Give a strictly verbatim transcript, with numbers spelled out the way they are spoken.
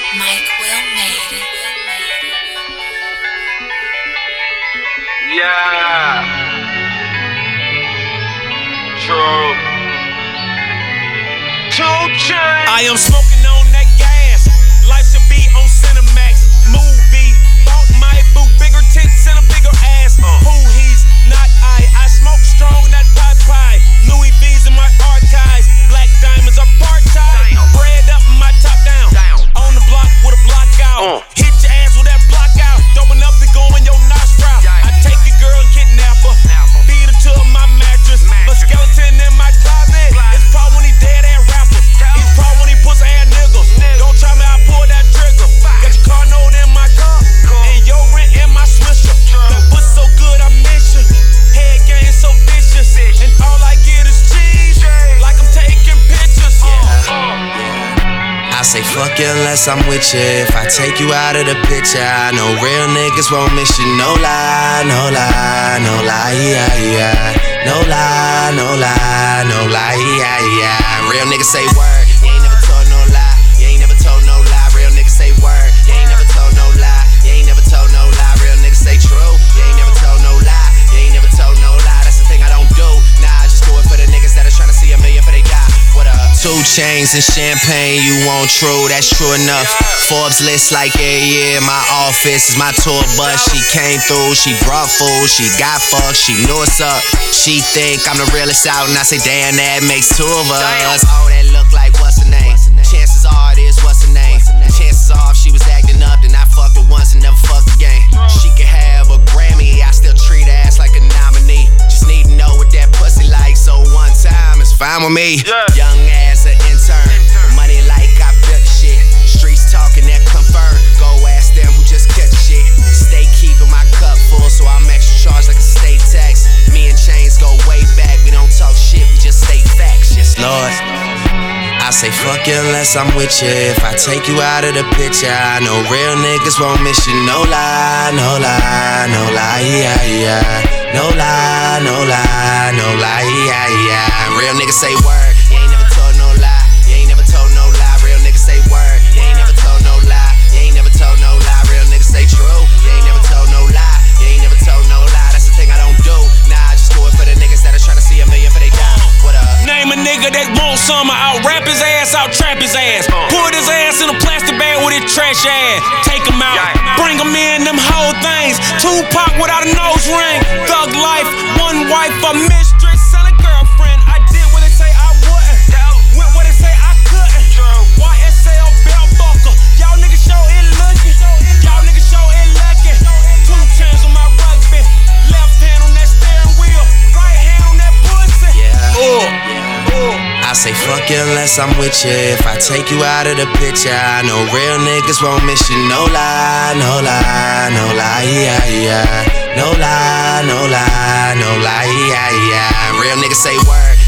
Mike Will made it. Yeah. True. Two chains. I am smoking on that gas. Life should be on Cinemax. Movie. Bought my boo. Bigger tits and a bigger ass. Uh. Who he's not I. I smoke strong, not pie pie. Louis V's in my archives. Black diamonds are part-time. Bread up and my top down. Down. On the block with a block out. Uh. Hit your ass with that block out. Open up and go in your nostril. Yeah. I take your girl and kidnap her. Napper. Beat her to my mattress. But Mattress. skeleton in my closet. Closet. It's probably when he dead ass rappers. Tell It's him. probably when he pussy ass niggas. Niggas. Don't try me, I pull that trigger. Fire. Got your car note in my car. Car. And your rent in my swisher. True. That pussy so good, I miss you. Head game so vicious. Vicious. And all I get is cheese. Cheese. Like I'm taking pictures. Uh. I say fuck you unless I'm with you. If I take you out of the picture, I know real niggas won't miss you. No lie, no lie, no lie, yeah, yeah. No lie, no lie, no lie, yeah, yeah. Real niggas say word, you ain't never told no lie. You ain't never told no lie. Real niggas say word, you ain't never told no lie. You ain't never told no lie. Real niggas say true, you ain't never told no lie. You ain't never told no lie. That's the thing I don't do. Nah, I just do it for the niggas that are trying to see a million for they die. What up? Two chains and champagne, you want true, that's true enough. Forbes list like every year, my office is my tour bus. She came through, she brought food, she got fucked, she knew what's up. She think I'm the realest out, and I say damn, that makes two of us. Oh, that look like what's her name? Chances are it is what's her name. Chances are if she was acting up, then I fucked her once and never fucked again. She could have a Grammy, I still treat her ass like a nominee. Just need to know what that pussy like, so one time it's fine with me. Yeah. Young ass an intern, money like I built the shit. Streets talking that confirm. Go ask them who just catch shit. Stay keeping my cup full, so I'm extra charged like a state tax. Me and Chains go way back. We don't talk shit, we just state facts. Yes, Lord. I say fuck you unless I'm with you. If I take you out of the picture, I know real niggas won't miss you. No lie, no lie, no lie, yeah, yeah. No lie, no lie, no lie, yeah, yeah. Real niggas say word, you ain't never told no lie. You ain't never told no lie. Real niggas say word, you ain't never told no lie. You ain't never told no lie. Real niggas say true, you ain't never told no lie. You ain't never told no lie. That's the thing I don't do. Nah, I just do it for the niggas that are trying to see a million for they die. What up? Name a nigga that wants some, out rap his ass, out trap his ass. Put his ass in a plastic bag with his trash ass. Take him out, bring him in, them whole things. Tupac without a nose ring. Thug life, one wife, a mistress, and a girlfriend. I did what they say I wouldn't. Went where they say I couldn't. Y S L belt buckle. Y'all niggas show it looking. Y'all niggas show it lucky. Two chains on my rugby. Left hand on that steering wheel. Right hand on that pussy. Yeah. Oh. I say fuck you unless I'm with you. If I take you out of the picture, I know real niggas won't miss you. No lie, no lie, no lie, yeah, yeah. No lie, no lie, no lie, yeah, yeah. Real niggas say word,